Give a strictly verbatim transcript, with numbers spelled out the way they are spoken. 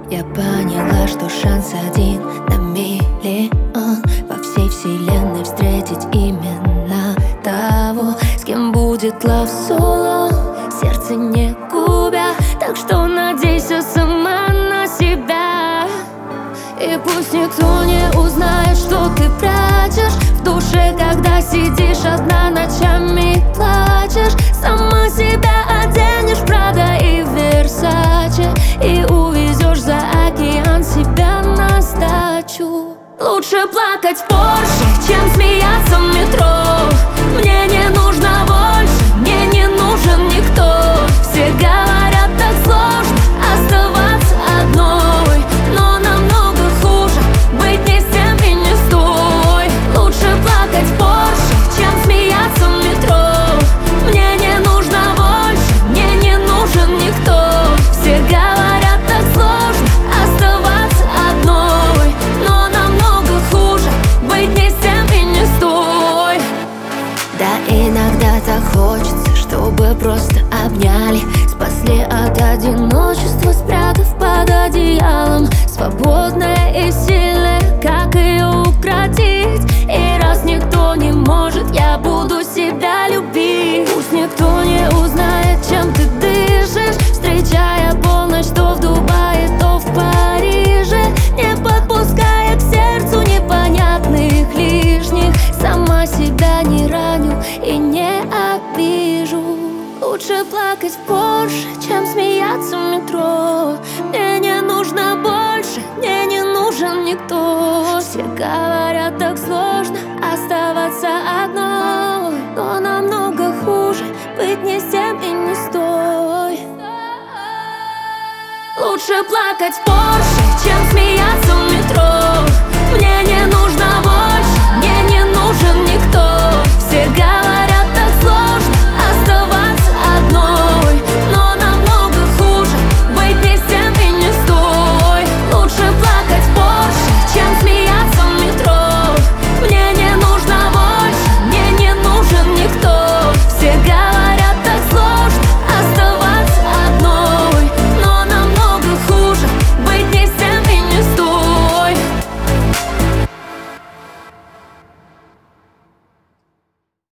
Я поняла, что шанс один на миллион во всей вселенной встретить именно того, с кем будет love соло, сердце не губя. Так что надейся сама на себя, и пусть никто не узнает, что ты прячешь в душе, когда сидишь одна ночами плачешь. Сама себя оденешь в Прада и Версаче и увезешь за океан себя на сдачу. Лучше плакать в Порше, чем смеяться в метро. Мне не нужно больше, мне не нужен никто. Все говорят, так сложно оставаться одной, но намного хуже быть не с тем и не с той. Лучше плакать в Порше, чем смеяться в метро. Мне не нужно больше, мне не нужен никто. Все говорят, так сложно оставаться одной, но намного хуже быть не с тем и не с той. Да, иногда так хочется, чтобы просто обняли, спасли от одиночества, спрятав под одеялом. Свободная и сильная, как ее укротить? И раз никто не может, я буду себя любить. Пусть никто не узнает, чем ты дышишь, встречая полночь то в Дубае, то в Париже, не подпуская к сердцу непонятных лишних. Сама себя не раню и не обижу. Лучше плакать в Порше, чем смеяться в метро. Мне не нужно больше, мне не нужен никто. Все говорят, так сложно оставаться одной, но намного хуже быть не с тем и не с той. Лучше плакать в Порше, чем смеяться в